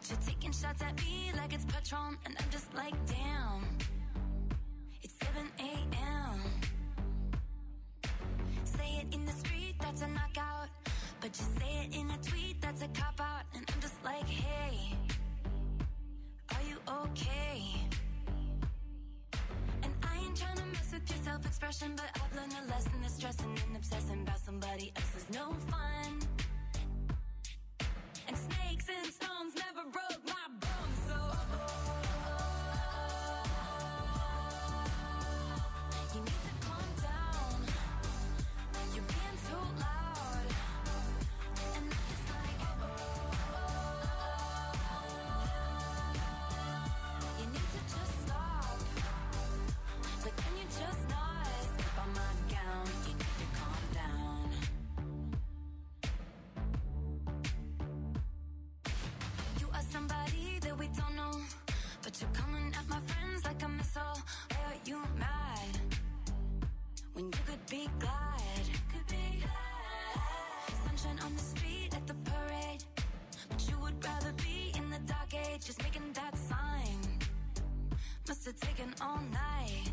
you're taking shots at me like it's Patron, and I'm just like, damn. It's 7 a.m. Say it in the street, that's a knockout. But you say it in a tweet, that's a cop-out. And I'm just like, hey, are you okay? And I ain't trying to mess with your self-expression, but I've learned a lesson that stressing and obsessing about somebody else is no fun. And snakes and stones never broke my bones, so you need to calm down. You're being too loud. And I'm just like, you need to just stop. But can you just not step on my gown? You need to calm down. You are somebody that we don't know, but you're coming at my friends like a missile. Why are you mad when you could be glad? Sunshine on the street at the parade, but you would rather be in the dark age. Just making that sign must have taken all night.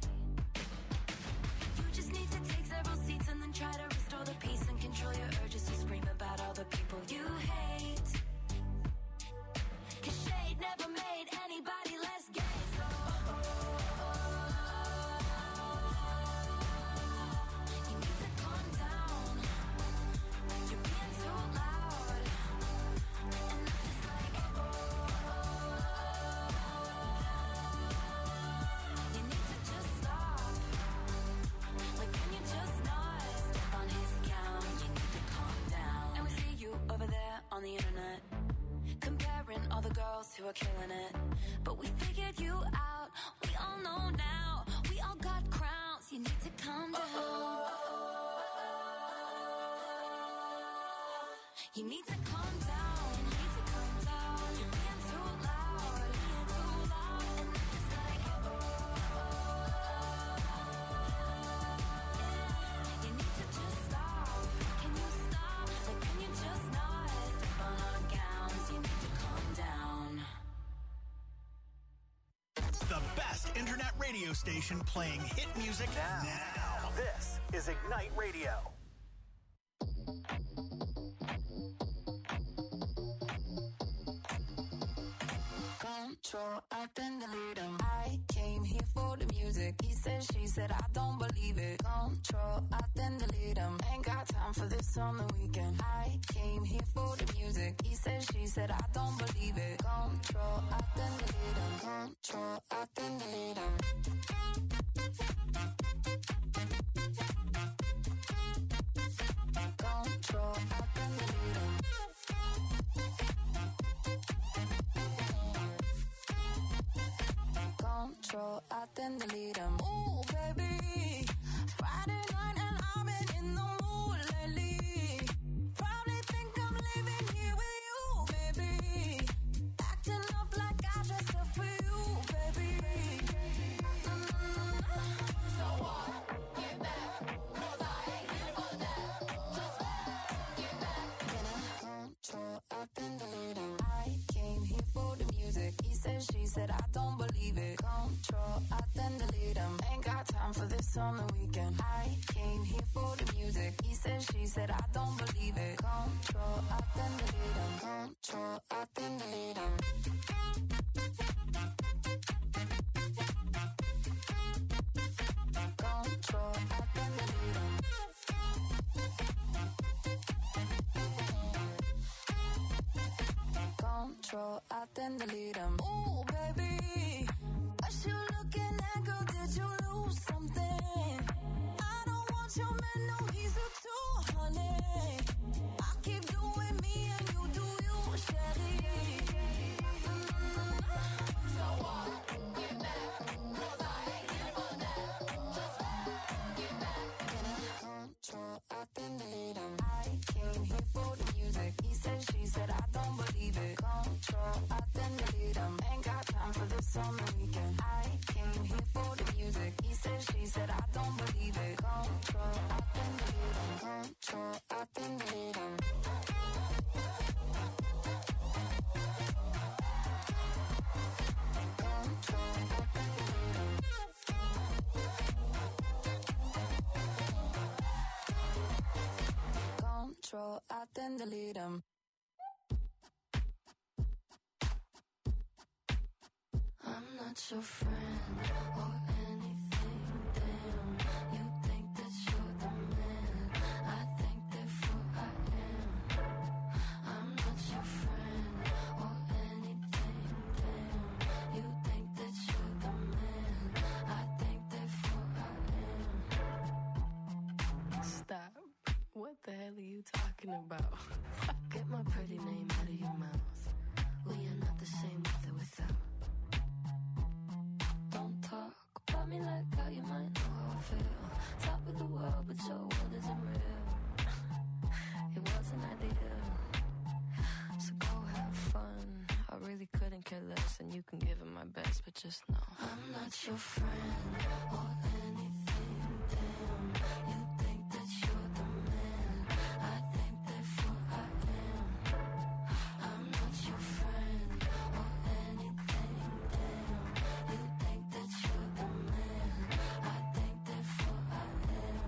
You just need to take several seats and then try to restore the peace and control your urges to scream about all the people you hate. 'Cause shade never made anybody less gay, so you need to calm down. You're being too loud. And I'm just like, you need to just stop. Like, can you just not step on his gown? You need to calm down. And we see you over there on the internet, comparing all the girls who are killing it. But we figured you out. We all know now. We all got crowns. You need to calm down. You need to calm down. You need to calm down. You're being too loud. Being too loud. And I'm just like, you need to just stop. Can you stop? Like, can you just not step on our gowns? You need to calm down. The best internet radio station playing hit music now. This is Ignite Radio. Control, I then delete him. I came here for the music. He said, she said, I don't believe it. Control, I then delete him. Ain't got time for this on the weekend. I came here for the music. He said, she said, I don't believe it. Control, I then delete him. Control, I then delete him. Control, I then delete him. Control, I then delete him. Ooh, baby, Friday night and I've been in the mood lately. Probably think I'm living here with you, baby. Acting up like I dressed up for you, baby. So what? Get back, 'cause I ain't here for that. Just get back. Control, I then delete him. I came here for the music. He said, she said, I don't believe it. Control, I then delete him. Ain't got time for this on the weekend. I came here for the music. He said, she said, I don't believe it. Control, I then delete him. Control, I then delete him. Control, I then delete him. Control, I then delete him. Ooh, baby, what you looking at, girl? Did you lose something? I don't want your man, no, he's a 200. I keep doing me and you do you, Sherry. So what? Get back, 'cause I ain't here for that. Just get back. Control, I then delete him. I came here for the music. He said, she said, I don't believe it. Control, I then delete him. Ain't got time for this on the weekend. I came here for the music. He said, she said, I don't believe it. Control, I then delete him. Control, I then delete him. then delete them. I'm not your friend or anything, damn. You think that you're the man, I think therefore I am. I'm not your friend or anything, damn. You think that you're the man, I think therefore I am. Stop. What the hell are you talking about? Get my pretty name out of your mouth. We are not the same with or without. Don't talk about me like how you might know how I feel. Top of the world, but your world isn't real. It wasn't ideal. So go have fun. I really couldn't care less, and you can give it my best, but just know I'm not your friend or anything, damn. You think that you're the man, I think therefore I am. I'm not your friend or anything, damn. You think that you're the man, I think therefore I am.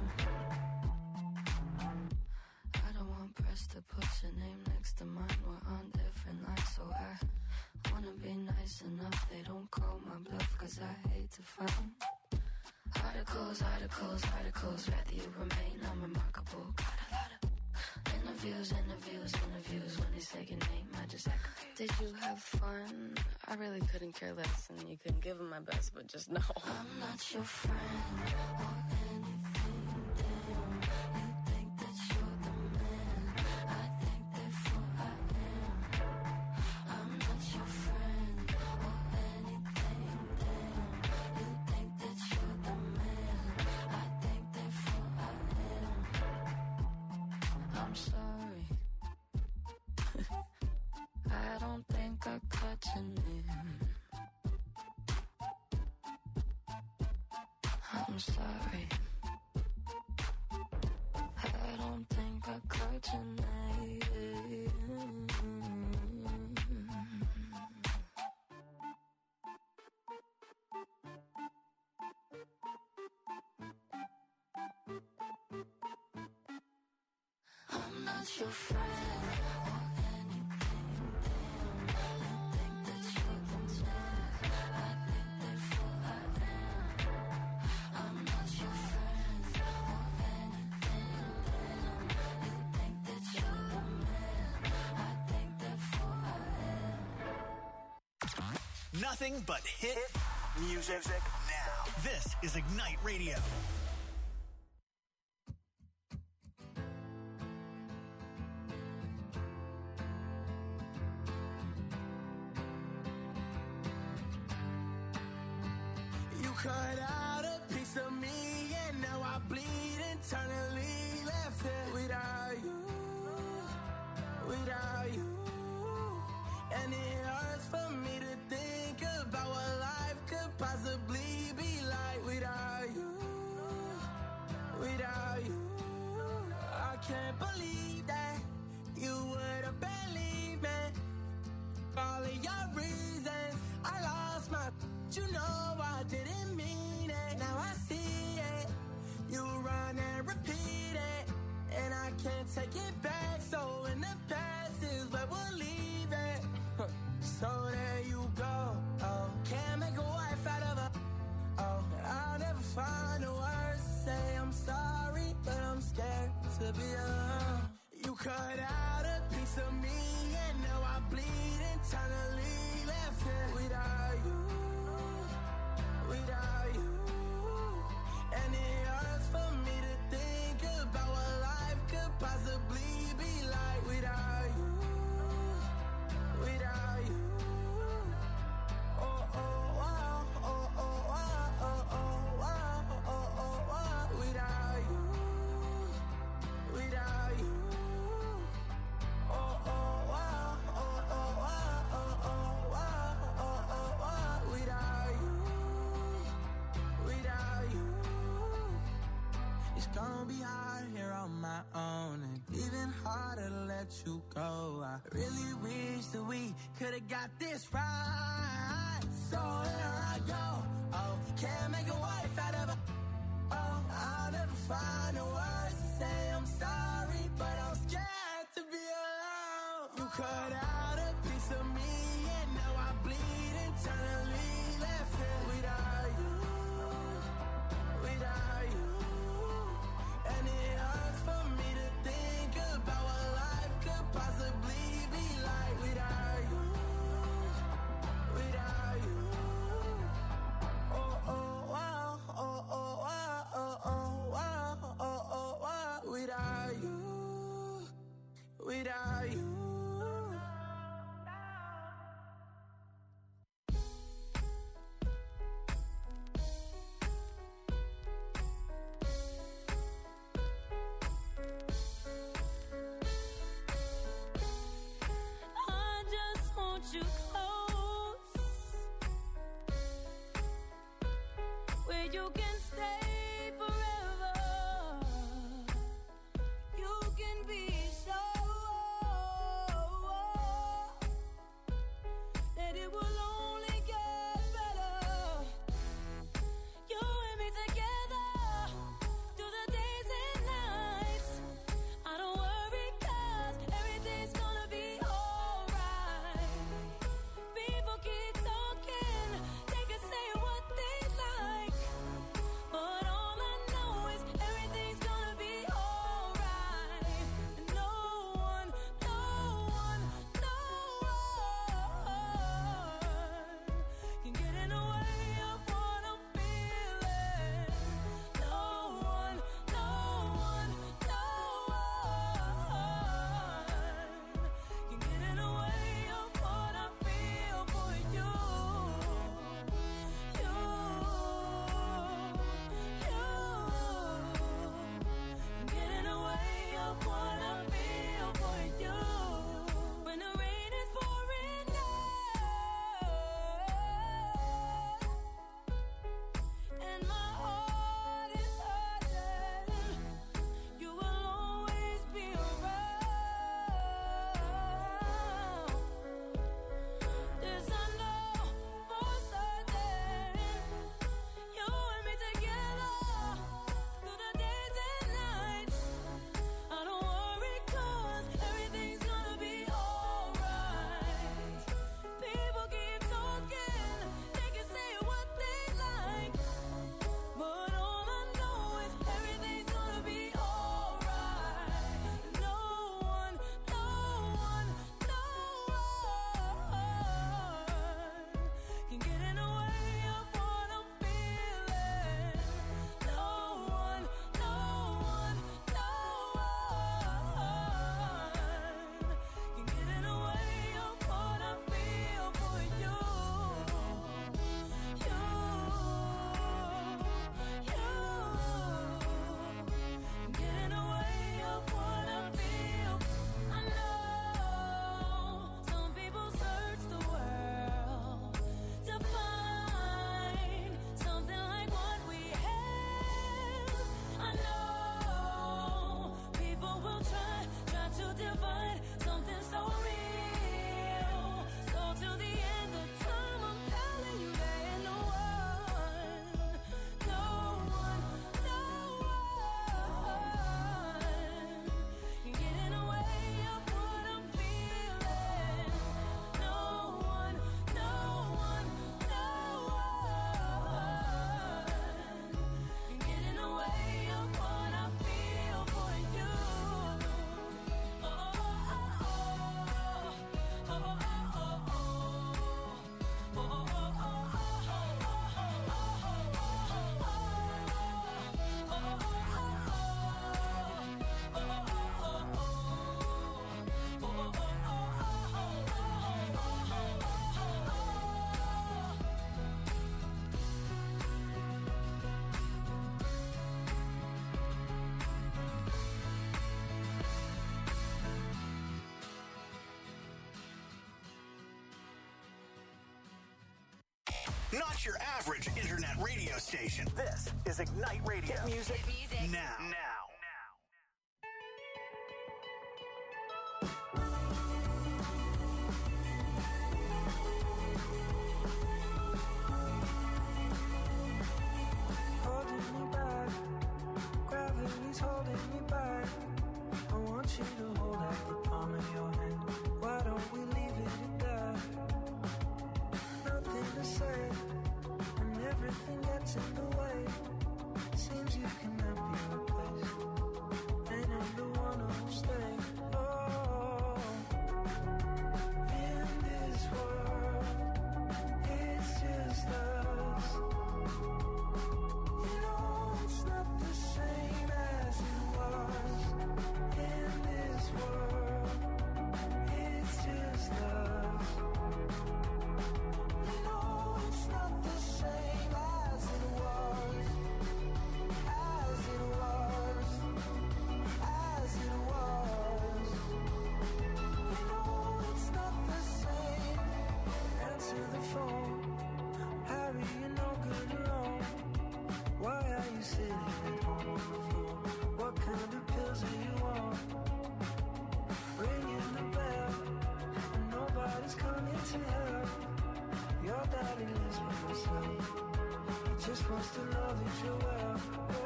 I don't want press to put your name next to mine. We're on different lines, so I wanna be nice enough. They don't call my bluff, cause I hate to find articles, rather you remain unremarkable. Got a lot of interviews. When they say your name, I just act confused. Did you have fun? I really couldn't care less, and you couldn't give them my best, but just know I'm not your friend or anything, damn. You think that you're the man, I think therefore I am. I'm not your friend or anything, damn. You think that you're the man, I think therefore I am. I'm sorry. I don't think I cut your name. I'm sorry. I don't think I caught your name. I'm not your friend or anything, damn. You think that you're the man, I think therefore I am. I'm not your friend or anything, damn. You think that you're the man, I think therefore I am. Nothing but hit music now. This is Ignite Radio. You cut out a piece of me, and now I bleed internally. Left here without you. And it hurts for me to think about what life could possibly be like without you. I can't believe that you would have believed me. All of your reasons, I lost my. You know I didn't mean it. Now I see it. You run and repeat it, and I can't take it back. So in the past is where we'll leave it. So there you go. Oh, can't make a wife out of her. Oh, I'll never find the words to say I'm sorry, but I'm scared to be alone. You cut out a piece of me, and now I bleed internally. Left here without you. And it hurts for me to think about what life could possibly be like without you. Gonna be hard here on my own, and even harder to let you go. I really wish that we could've got this right. So here I go. Oh, can't make a wife out of her. Oh, I'll never find the words to say I'm sorry, but I'm scared to be you can stay forever. You can be sure that it will only get better. You and me together through the days and nights. I don't worry 'cause everything's gonna be alright. People keep talking, they can say what they like, but all I know is everything's gonna be alright. And no one can get in the way of what I'm feeling. No one can get in the way of what I feel for you. Get in the way of what I feel for you. When the rain is pouring down and my heart is hurting, you will always be around. This I know for certain. You and me together through the days and nights. I don't worry 'cause everything's gonna be alright. People keep talking, they can say what they like, but all I know is everything's gonna be alright. No one can get in the way of what I'm feeling. No one can get in the way of what I feel for you. Get in the way of what I feel. I know some people search the world to find something like what we have. I know people will try to divide something so real. So till the end of time, I'm telling you there ain't no one can get in the way of what I'm feeling. No one can get in the way of what I feel for you. Not your average internet radio station. This is Ignite Radio. Hit music now. Holding me back, gravity's holding me back. I want you to hold out the palm of your hand. Why don't we leave it at that? Nothing to say, and everything gets in the way. Seems you cannot be replaced, and I'm the one who'll stay. Oh, in this world, it's just us. You know it's not the same as it was. In this world, it's just us. You know it's not the same as it was. As you're supposed to know that you're well.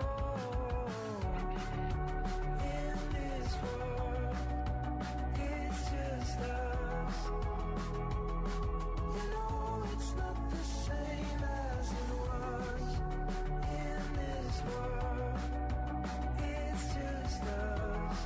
In this world, it's just us. You know it's not the same as it was. In this world, it's just us.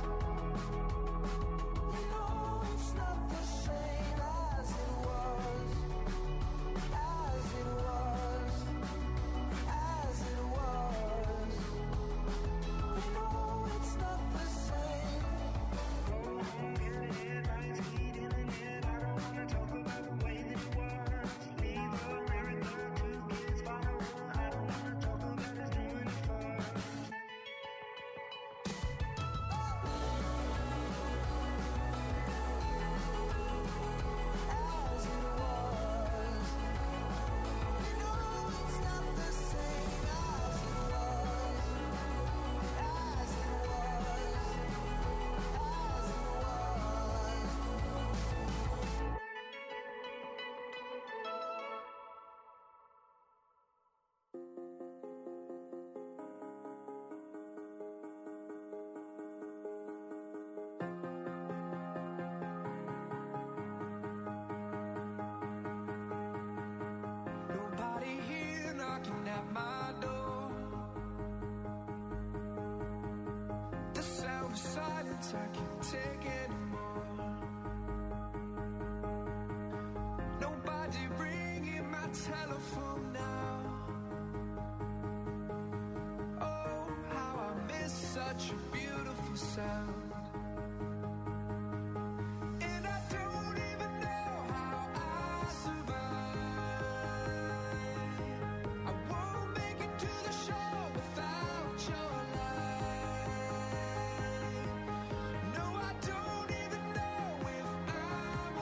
You know it's not the same as it was. As it was. As it was. You know it's not the same. In the headlights, heat in the head. I don't wanna talk about the way that it was. Leave America, 2 kids, follow her. I don't wanna talk about us doing it first. As it was. You know it's not the same as it was. As it was. As it was. Nobody here knocking at my door. The sound of silence I can't take anymore. Nobody ringing my telephone now. Oh, how I miss such a beautiful sound. And I don't even know how I survive. I won't make it to the show without your light. No, I don't even know if I'm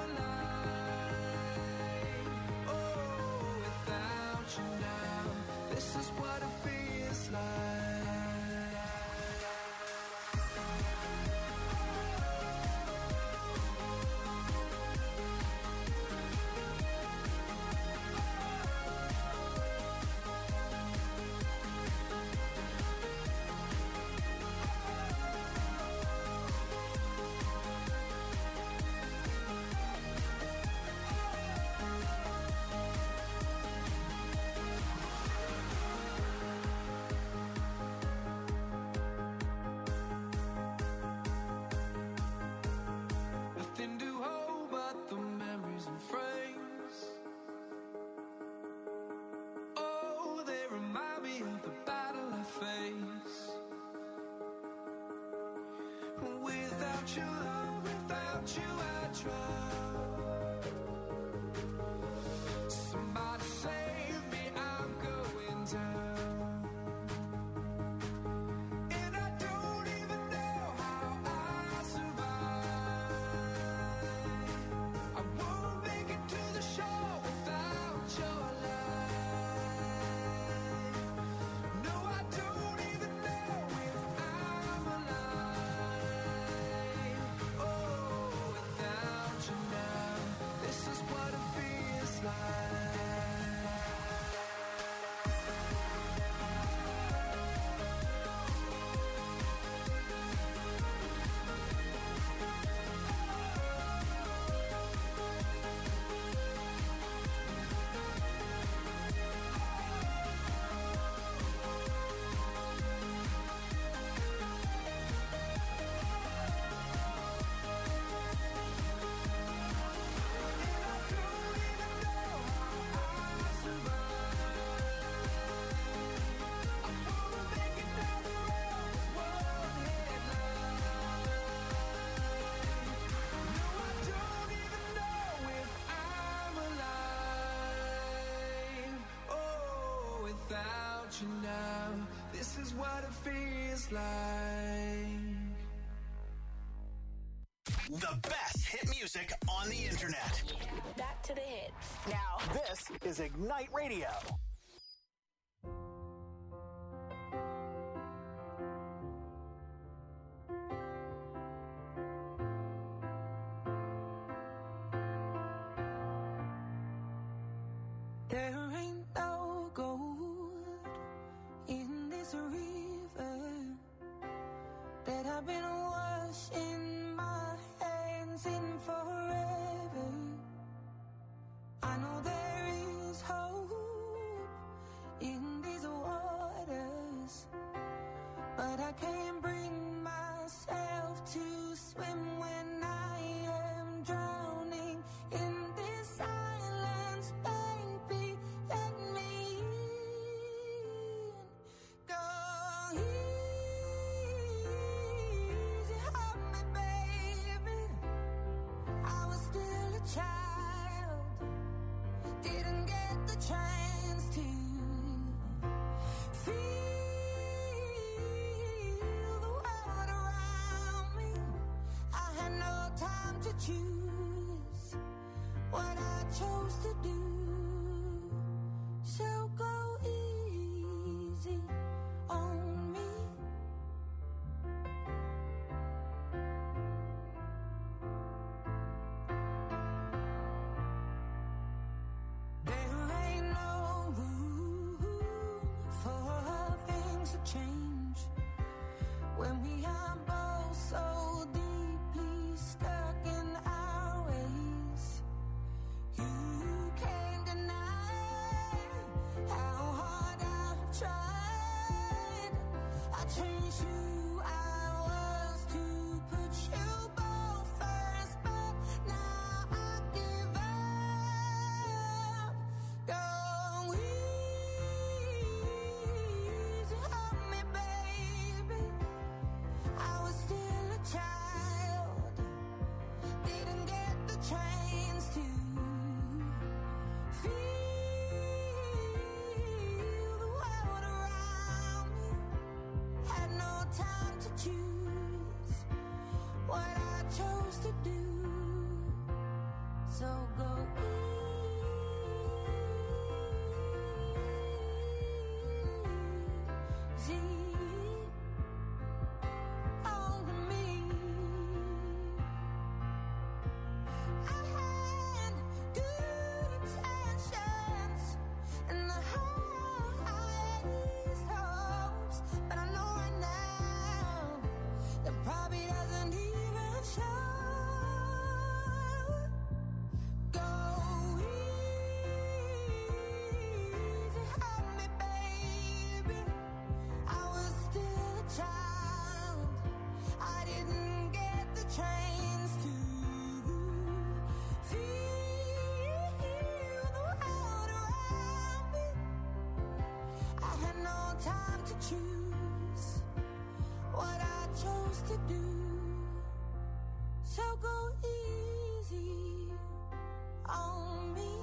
alive. Oh, without you now, this is what it feels like. Nothing to hold but the memories and frames. Oh, they remind me of the battle I face. Without your love, without you I drown. Somebody save me, I'm going down. And I don't even know how I survive. I won't make it to the show without your light. No, I don't even know if I'm alive. Oh, without you now, this is what it feels like. Without you now, this is what it feels like. The best hit music on the internet. Back to the hits. Now, this is Ignite Radio. There ain't no gold been washing my hands in forever. I know there is hope in these waters, but I can't bring myself to swim when I am drowning in this silence. Baby, let me in. Go easy on me, baby. I was still a child, didn't get the chance to feel the world around me. I had no time to choose what I chose to do. So go easy on me. There ain't no room for things to change when we are both so deeply stuck in our ways. You can't deny how hard I've tried. I changed who I was to put you both first, but now I give up. Go easy on me, baby. I was still a child, didn't get the chance to feel the world around me. Had no time to choose what I chose to do. So go easy on me. I had good intentions and the highest hopes, but I know right now that probably doesn't even show. Go easy on me, baby. I was still a child, I didn't get the chance to feel the world around me. I had no time to choose what I chose to do. So go easy on me.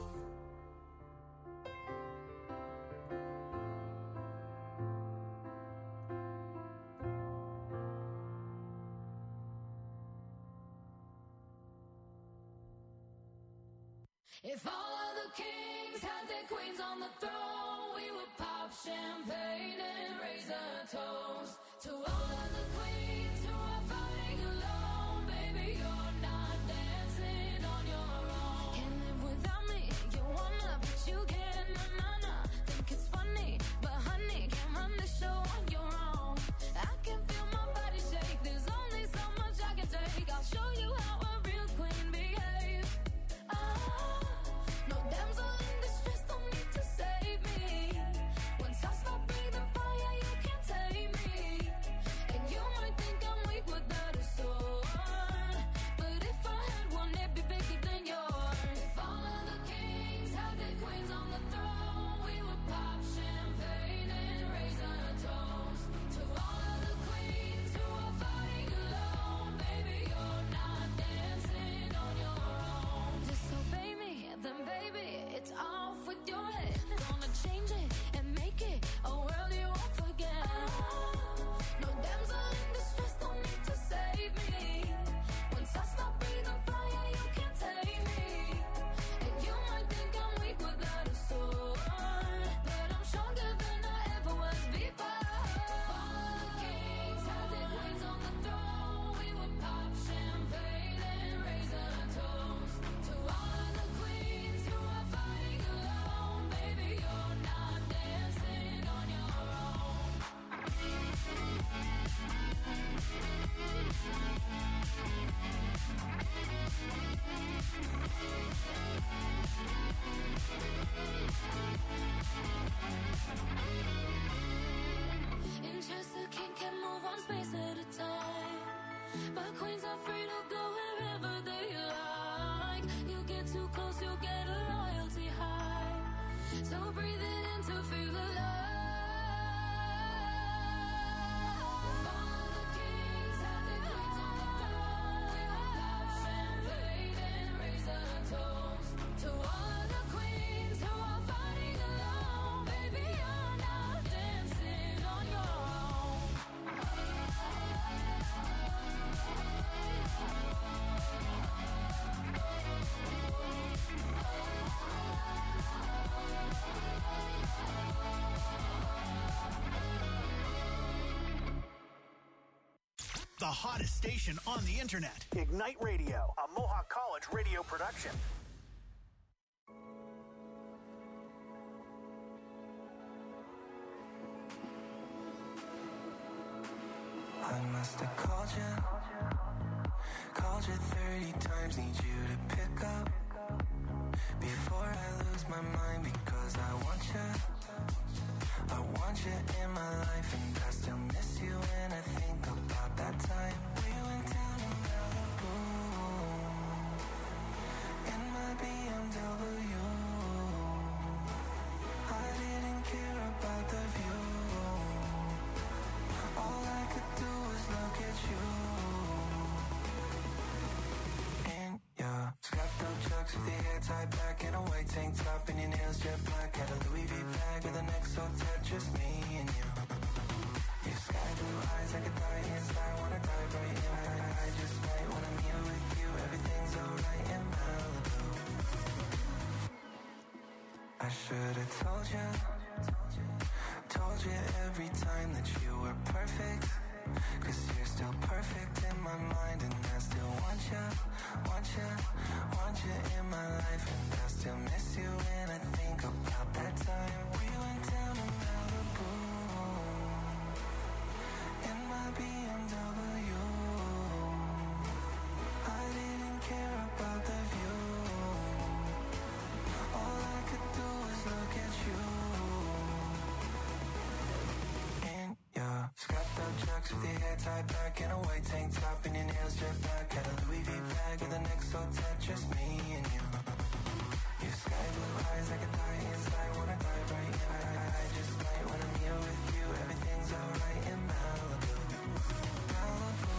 If all of the kings had their queens on the throne, we would pop champagne and raise a toast to all of the queens who are fighting alone. Baby, you're not dancing on your own. Can't live without me, you wanna, but you can't. Na. Think it's funny, but honey, can't run the show on your own. I can feel my body shake, there's only so much I can take. I'll show you how a real queen behaves. No damsel in distress, don't need to save me. Once I stop breathing fire, you can't tame me. And you might think I'm weak without a sword, but if I had one, it'd be bigger than are free to go wherever they like. You get too close, you'll get a loyalty high. So breathe it in to feel alive. Follow the kings, have their queens on the throne. We will pop champagne and raise a toast to all of the queens who are fighting alone. Baby, you're not dancing on your own. The hottest station on the internet. Ignite Radio, a Mohawk College radio production. I must have called you 30 times, need you to pick up before I lose my mind, because I want you in my life, and I still miss you when I think about that time we went down in Malibu in my BMW. I didn't care about the view. All I could do was look at you. In your scuffed up chucks with your hair tied back in a white tank top and your nails jet black. Had a Louis V bag with a neck so tight, just me and you. Your sky blue eyes, I could die inside, wanna dive right in. I just might when I'm here with you, everything's alright in Malibu. I should've told you every time that you were perfect, 'cause you're still perfect in my mind, and I still want you in my life, and I still miss you when I think about that time we went down to Malibu in my BMW. I didn't care about the view. All I could do was look at you. In your scuffed up chucks with your hair tied back in a white tank top and your nails jet black. Had a Louis V bag with a neck so tight, just me and you. Your sky blue eyes, I could die inside, wanna dive right in. I just might when I'm here with you, everything's alright in Malibu. Malibu.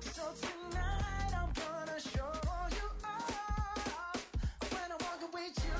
Tonight I'm gonna show you off when I walk with you.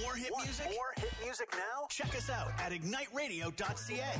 more hit music? More hit music now? Check us out at igniteradio.ca.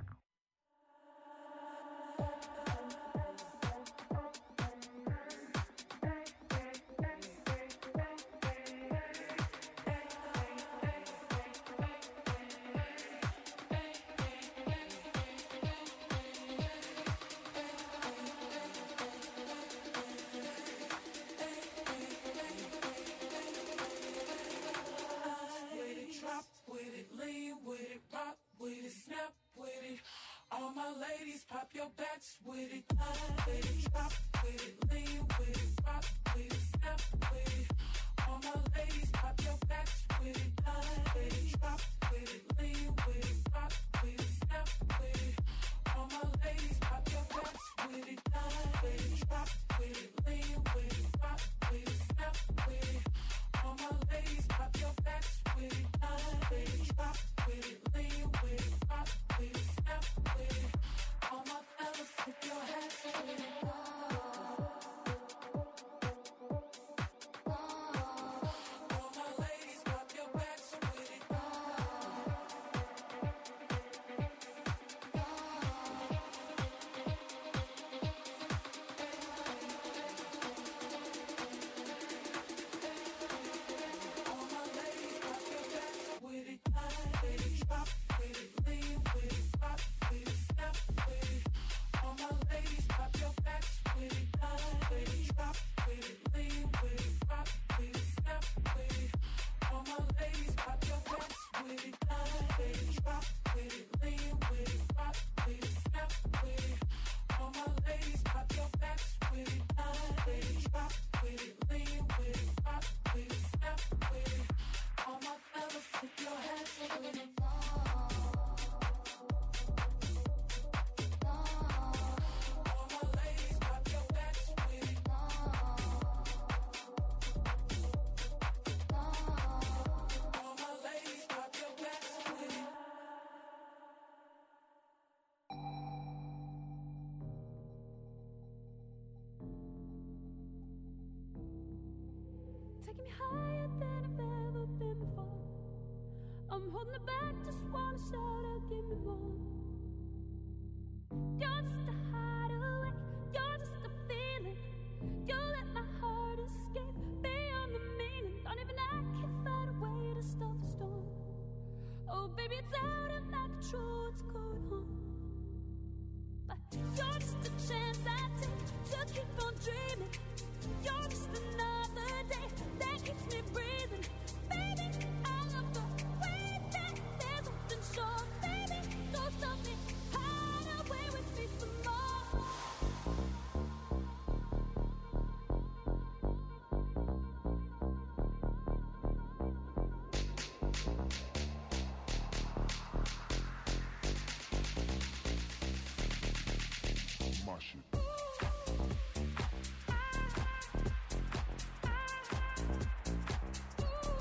Pop your backs with it, with it, drop with it, lean with it, rock with it, snap with it. All my ladies, pop your backs with it, with it, drop with it, lean with it, rock with it, snap with it. All my ladies, pop your backs with it, with it, drop with it, lean with it, rock with it, snap with it. All my ladies, pop your backs with it, with it, drop with it, lean with it, rock with it, snap with it. All my fellas, put your hands with it. All my ladies, pop your backs with it. All my ladies, pop your backs with it. With it, drop with it, lean with it, rock with it, snap with it. All my ladies, pop your backs with it. With it, drop with it, lean with it, rock with it, snap with it. All my ladies, pop your backs with it. With it, drop with it, lean with it, rock with it, snap with it. All my ladies, pop your backs with it. With it, drop with it, lean with it, rock with it, snap with it. All my fellas, put your hands with it. All my ladies, pop your backs with it. All my ladies, pop your backs with it. Taking me higher than I've ever been before. I'm holding it back, just wanna shout out, give me more. You're just a hideaway, you're just a feeling. You let my heart escape beyond the meaning. Don't even I can find a way to stop the storm. Oh baby, it's out of my control, what's going on? But you're just a chance I take to keep on dreaming. You're just another day that keeps me breathing. Baby, I love the way that there's something sure. Baby, don't stop me, hide away with me some more. My shit. Ooh.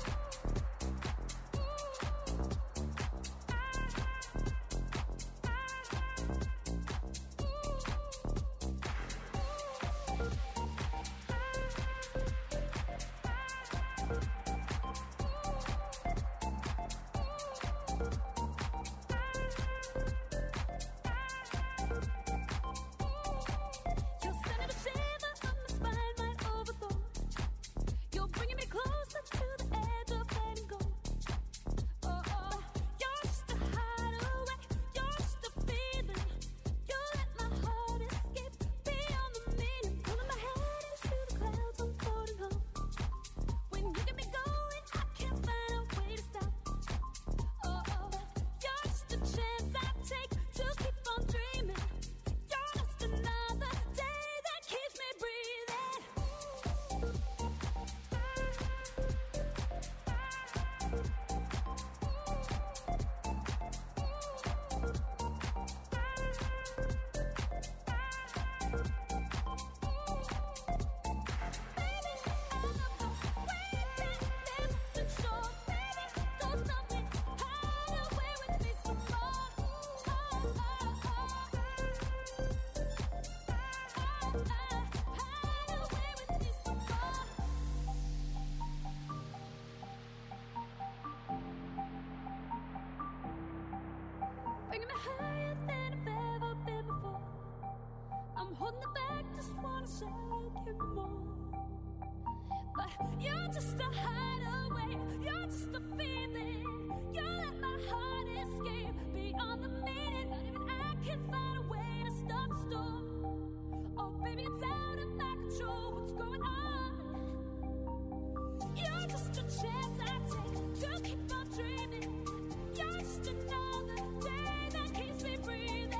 bringing me higher than I've ever been before. I'm holding it back, just wanna say give me more. But you're just a hideaway, you're just a feeling. You let my heart escape beyond the meaning. Not even I can find a way to stop the storm. Oh baby, it's out of my control, what's going on? You're just a chance I take to keep on dreaming. You're just another day that keeps me breathing.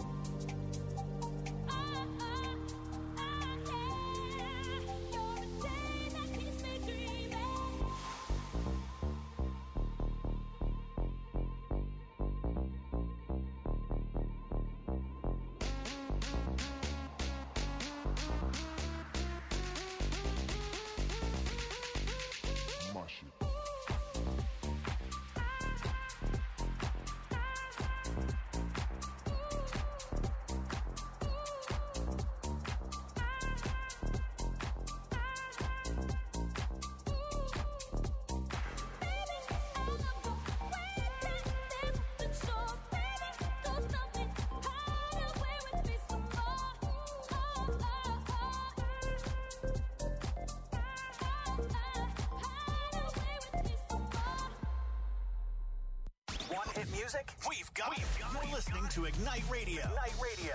Yeah. You're a day that keeps me dreaming. Want hit music? We've got it. You're listening to Ignite Radio. Ignite Radio.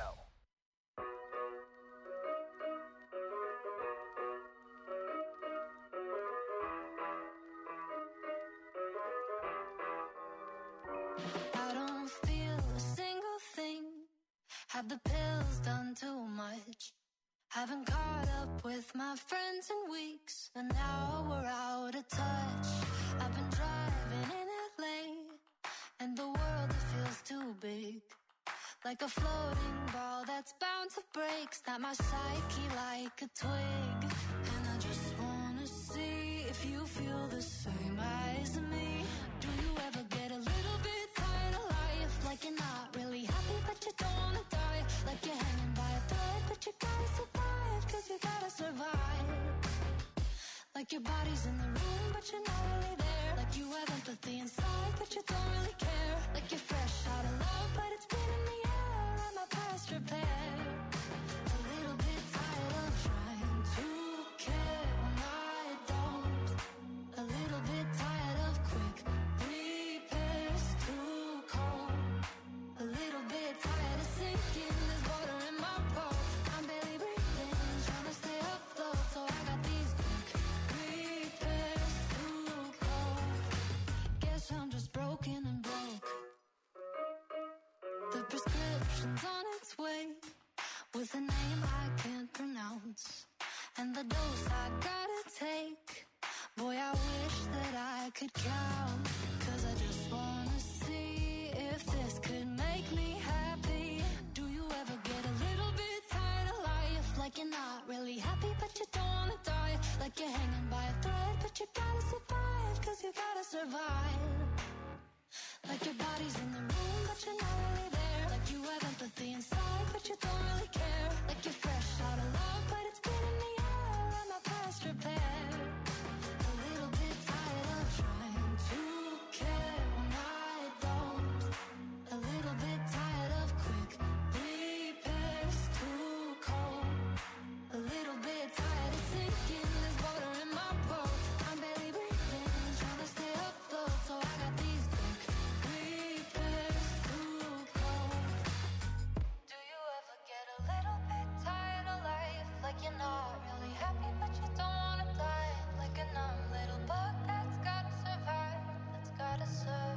I don't feel a single thing. Have the pills done too much? Haven't caught up with my friends in weeks, and now we're out of touch. I've been driving in LA, and the world it feels too big. Like a floating ball that's bound to break. Snap my psyche like a twig. And I just wanna see if you feel the same as me. Do you ever get a little bit tired of life? Like you're not really happy but you don't wanna die. Like you're hanging by a thread but you gotta survive. Cause you gotta survive. Like your body's in the room but you're not really there. Like you have empathy inside but you don't really care. Like you're fresh out of love but it's been in the air. I'm a past repair. A little bit tired of trying to care when I don't. A little bit tired of quick repairs too cold. A little bit tired of sinking. There's water in my boat. I'm barely breathing, trying to stay afloat. So I got these quick repairs too cold. Guess I'm just broken and broke. The prescription's on its way, with a name I can't pronounce, and the dose I gotta take. Boy, I wish that I could count. Cause I just wanna see if this could make me happy. Do you ever get a little bit tired of life? Like you're not really happy but you don't wanna die. Like you're hanging by a thread but you gotta survive. Cause you gotta survive. Like your body's in the room but you're not really there. Like you have empathy inside but you don't really care. Like you're fresh out of love but it's been in the air. I'm a past repair. A little bit tired of trying to care when I don't. A little bit tired of quick repairs too cold. A little bit tired of sinking. There's water in my boat. I'm barely breathing, trying to stay afloat. So I got these quick repairs too cold. Do you ever get a little bit tired of life? Like you're not really happy but you don't wanna die. Like a numb little bug that's gotta survive. That's gotta survive.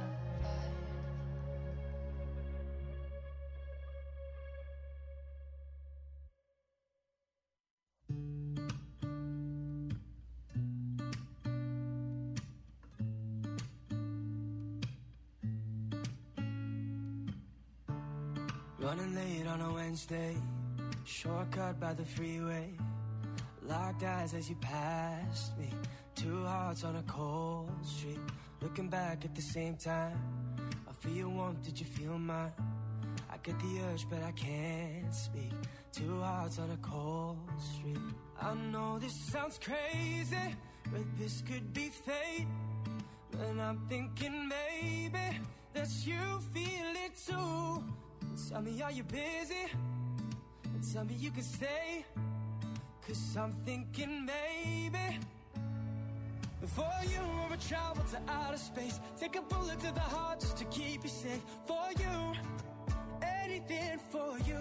Running late on a Wednesday, shortcut by the freeway. Locked eyes as you passed me. Two hearts on a cold street. Looking back at the same time. I feel your warmth, did you feel mine? I get the urge but I can't speak. Two hearts on a cold street. I know this sounds crazy, but this could be fate. And I'm thinking maybe that you feel it too. Tell me, are you busy? Tell me you can stay. 'Cause I'm thinking maybe for you I would travel to outer space. Take a bullet to the heart just to keep you safe. For you, anything for you.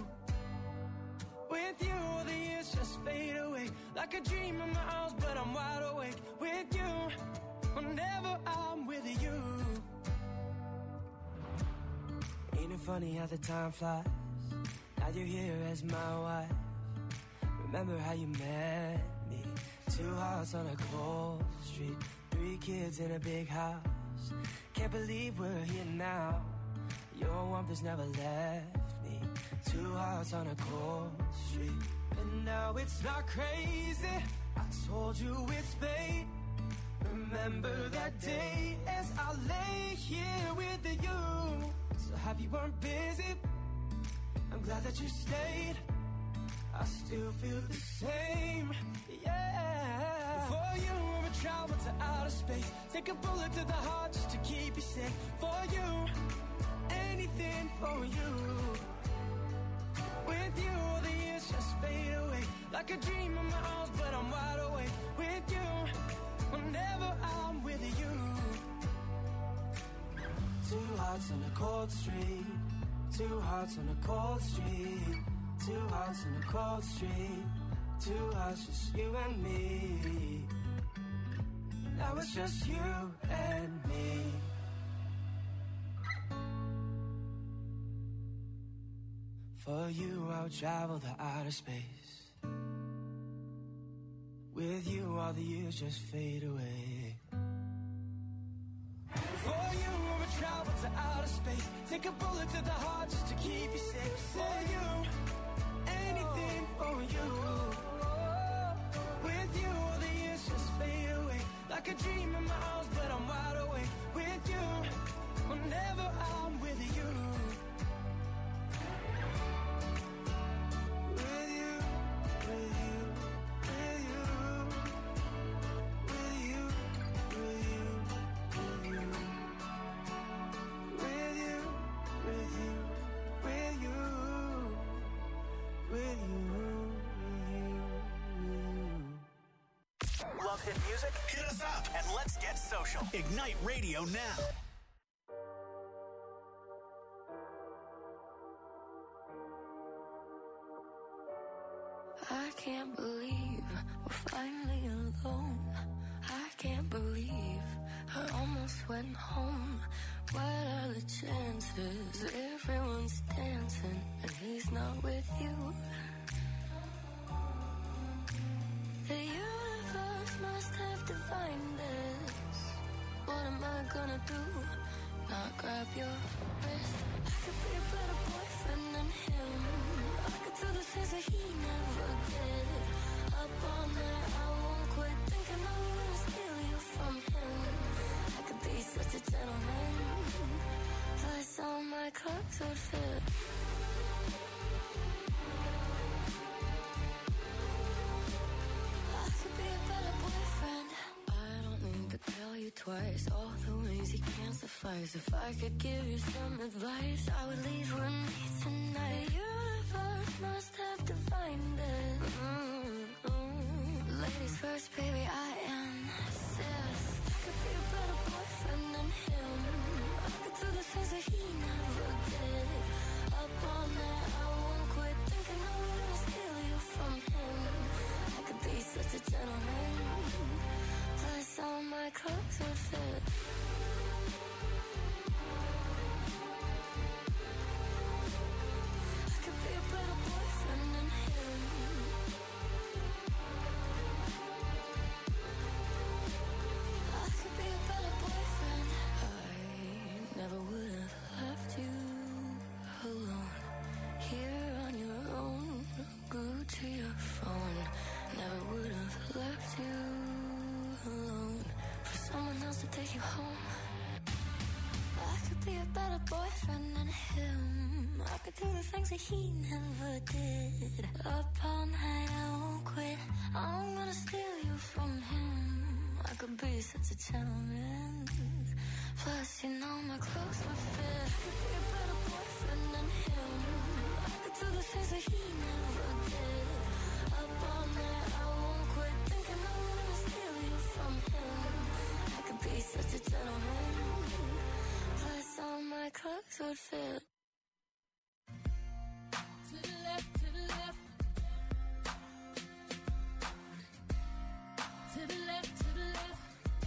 With you, the years just fade away. Like a dream in my arms, but I'm wide awake. With you, whenever I'm with you. Ain't it funny how the time flies? Now you're here as my wife. Remember how you met me? 2 hearts on a cold street, 3 kids in a big house. Can't believe we're here now. Your warmth has never left me. 2 hearts on a cold street. And now it's not crazy. I told you it's fate. Remember that day as I lay here with you. So happy you weren't busy. I'm glad that you stayed. I still feel the same, yeah. For you, I would travel to outer space. Take a bullet to the heart just to keep you safe. For you, anything for you. With you, the years just fade away. Like a dream in my arms, but I'm wide awake. With you, whenever I'm with you. 2 hearts on a cold street. 2 hearts on a cold street. 2 hearts on a cold street. 2 hearts, just you and me. Now it's just you and me. For you, I'll travel to outer space. With you, all the years just fade away. For you, I would travel to outer space. Take a bullet to the heart just to keep you safe. For you, anything for you. With you, all the years just fade away. Like a dream in my arms, but I'm wide awake. With you, whenever I'm with you. With you, with you, with you. With you, with you, with you. With you, with you, with you. With you. Love hit music? Hit us up. And let's get social. Ignite Radio now. I can't believe we're finally alone. I can't believe I almost went home. What are the chances? Everyone's dancing and he's not with you. The universe must have defined this. What am I gonna do? Not grab your wrist. I could be a better boyfriend than him. I could do the things that he never did. Up all night, I won't quit thinking I'm gonna steal you from him. I could be such a gentleman. Plus all my clothes would fit. I could be a better boyfriend. I don't need to tell you twice all the ways you can't suffice. If I could give you some advice, I would leave with me tonight. The universe must have defined it. Ladies first, baby, I insist. I could be a better boyfriend than him. I could do the things that he never did. Up all night, I won't quit thinking I'm gonna steal you from him. I could be such a gentleman. Plus all my clothes would fit. I could be a better boyfriend than him. I could be a better boyfriend. I never would have left you alone. Here on your own, glued to your phone. Never would have left you alone for someone else to take you home. I could be a better boyfriend than him. I could do the things that he never did. Up all night, I won't quit. I'm gonna steal you from him. I could be such a gentleman. Plus, you know my clothes would fit. I could be a better befriending him. I could do the things that he never did. Up all night, I won't quit thinking I'm gonna steal you from him. I could be such a gentleman. Plus all my clothes would fit. To the left, to the left. To the left, to the left.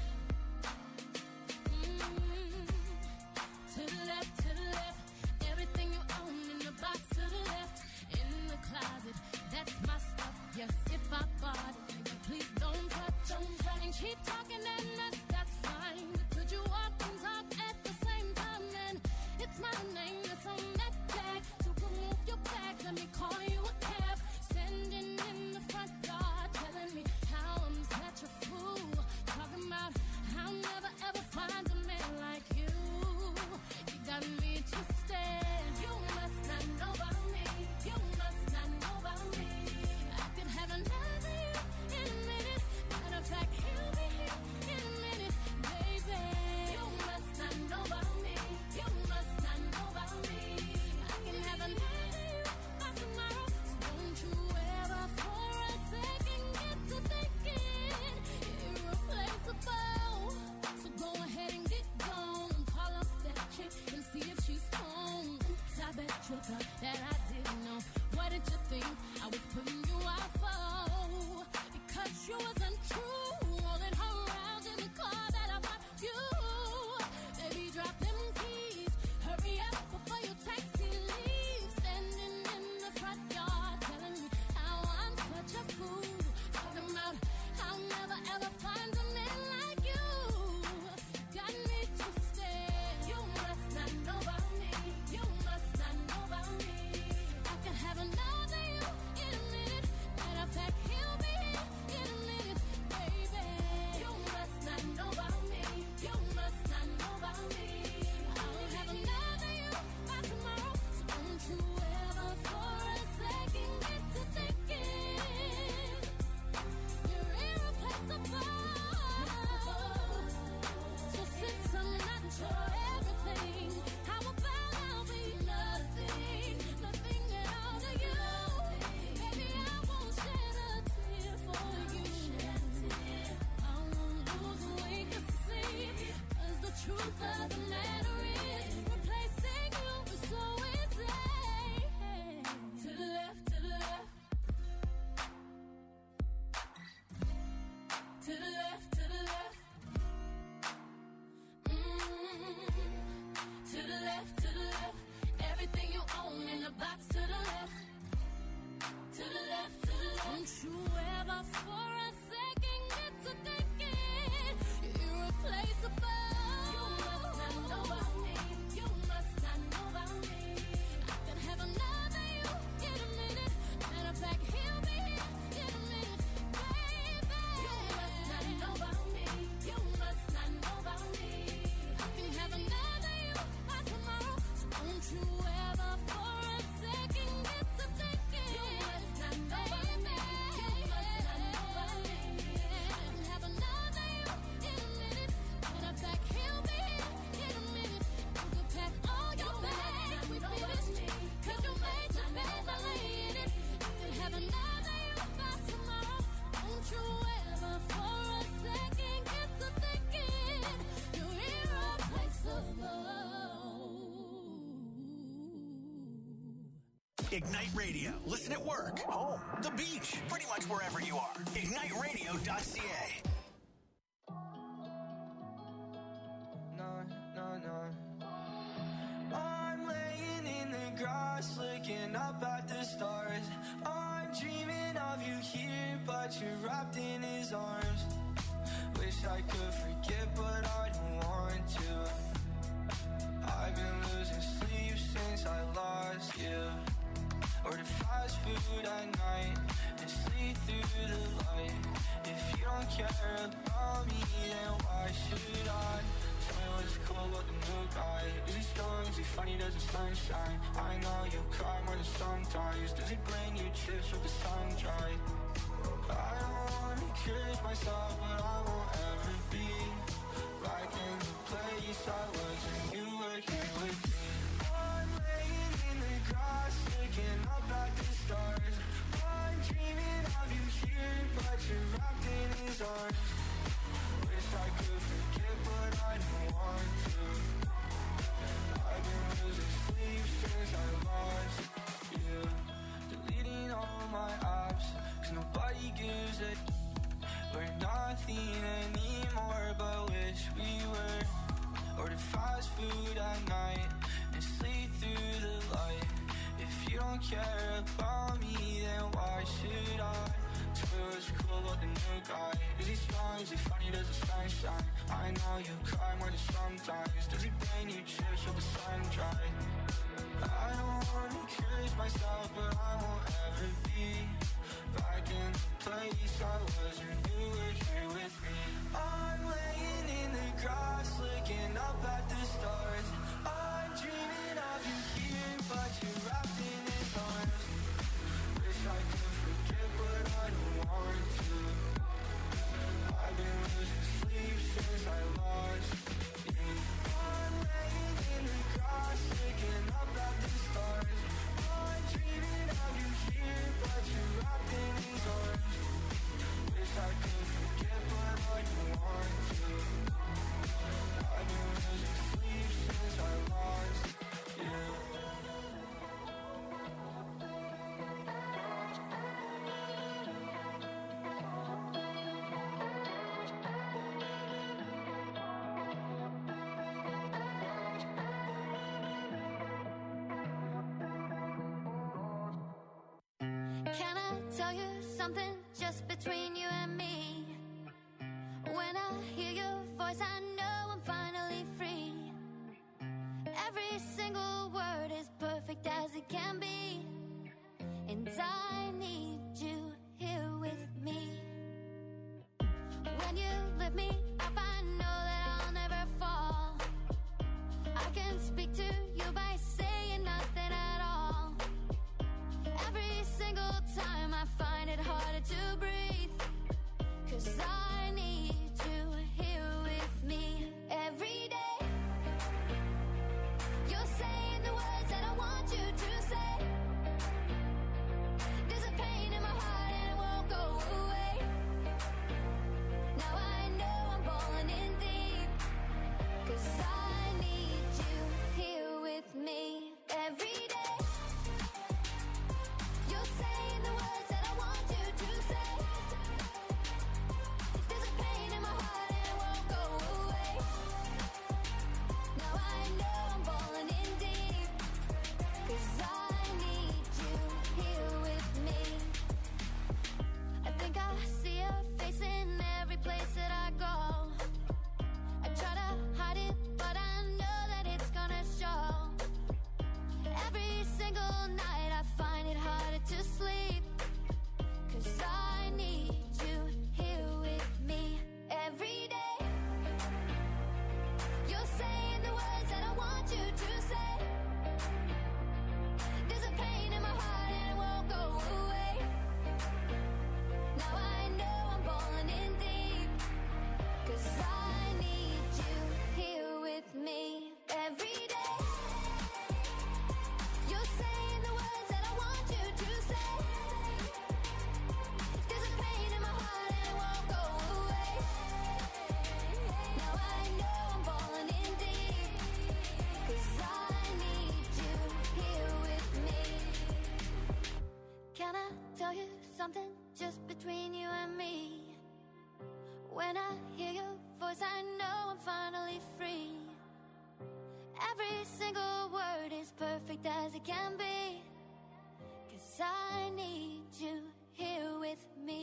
To the left, to the left. Everything you own in the box to the left. In the closet, that's my stuff. Yes, if I bought it, baby, please don't touch. And keep talking and that's fine. But could you walk and talk at the same time? Then it's my name that's on that tag. So remove your bags, let me call you a cab. Standing in the front yard, telling me how I'm such a fool. Talking about I'll never ever find a man like you. You got me twisted. You must not know about me. You must not know about me. I could have another you in a minute. Matter of fact, he'll be here in a minute, baby. You must not know about me. You must not know about me. I can have another you by tomorrow. So don't you ever for a second get to thinking irreplaceable. So go ahead and get gone. Call up that chick and see if she's home. Oops, I bet you thought that I didn't know. What did you think I was putting you out for? Because you wasn't true. Rolling her around in the car that I bought you. Baby, drop them keys. Hurry up before your taxi leaves. Standing in the front yard, telling me how I'm such a fool. Talking about I'll never ever find a man like you. Got me twisted. You must not know about me. You must not know about me. I can have another you in a minute. Matter of fact, he'll be here in a minute, baby. You must not know about me. You must not know about me. I'll have another you by tomorrow. So don't you ever for a second get to thinking you're irreplaceable. So since I'm not your everything, how about I'll be nothing, nothing at all to you? Baby, I won't shed a tear for you. I won't lose weight to see, 'cause the truth of the matter is, replacing you is so easy. To the left, to the left. To the left, to the left. To the left, to the left. Everything you own in the box to the left. To the left, to the left. Don't you ever for a second get to thinking you're irreplaceable. You must not know about me. You must not know about me. I can have another you in a minute. Matter of fact, he'll be here in a minute, baby. You must not know about me. You must not know about me. I can have another you by tomorrow. So don't you ever for a second get to thinking you must not know about me. You must not know about me. I can have another you in a minute. Matter of fact, he'll be here in a minute. You can pack all your bags, we finished. 'Cause you made your bed by laying it. I can have another you by tomorrow. Don't you ever for a second get to thinking you're irreplaceable. Ignite Radio. Listen at work, home, the beach, pretty much wherever you are. IgniteRadio.ca. No. I'm laying in the grass, looking up at the stars. I'm dreaming of you here, but you're wrapped in his arms. Wish I could forget, but I don't want to. I've been losing sleep since I lost you. Order fast food at night and sleep through the light. If you don't care about me, then why should I? Tell me what's cool about the new guy. Is he strong? Is he funny? Does the sunshine? I know you cry more than sometimes. Does he bring you chips with the sun dry? I don't wanna curse myself, but I won't ever be back in the place I was when you were here with me. I'm laying fast food at night and sleep through the light. If you don't care about me, then why should I? Swear it's cool about the new guy. Is he strong? Is he funny? Does the sun shine? I know you cry more than sometimes. Does he bring you chips till the sun dry? I don't wanna curse myself, but I won't ever be back in the place I was when you were here with me. I'm laying in the grass, looking up at the stars. I'm dreaming of you here, but you're wrapped in his arms. Wish I could forget, but I don't want to. I've been losing sleep since I lost you. I'm laying in the grass, looking up at the stars. I'm dreaming of you here, but you're wrapped in his arms. Wish I could forget, but I don't want to. I've been losing sleep since I lost you. Can I tell you something just between you and me? When I hear your voice, I know I'm finally free. Every single word is perfect as it can be, and I need you here with me. When you lift me up, I know that I'll never fall. I can speak to you by saying nothing at all. Every single time I find it harder to breathe, 'cause I need you here with me every day. You're saying the words that I want you to say. There's a pain in my heart and it won't go away. Now I know I'm falling in deep, 'cause I need you here with me every day. You're saying the words that I want you to say. There's a pain in my heart and it won't go away. Now I know I'm falling in deep, 'cause I need you here with me. I think I see your face in every place that I go. I try to hide it, but I know that it's gonna show. Every single night I find it harder to sleep, 'cause I need you here with me every day. You're saying the words that I want you to say. There's a pain in my heart and it won't go away. Now I know I'm falling in deep, 'cause I need you here with me every day. You're saying the words that I want you to say. There's a pain in my heart and it won't go away. Now I know I'm falling in deep, 'cause I need you here with me. Can I tell you something just between you and me? When I hear your voice, I know I'm finally free. Every single word is perfect as it can be, 'cause I need you here with me.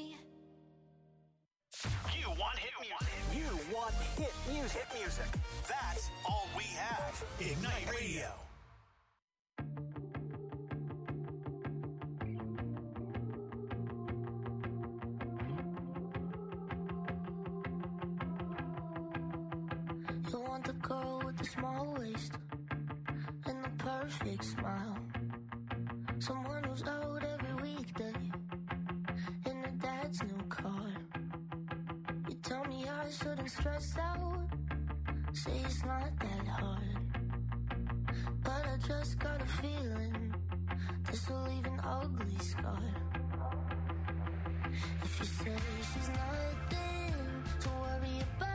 You want hit music. You want hit music. Hit music. That's all we have. Ignite Radio. You want the girl with the small waist and the perfect smile. Someone who's out every weekday in her dad's new car. You tell me I shouldn't stress out, say it's not that hard. But I just got a feeling this will leave an ugly scar. If you say she's nothing to worry about,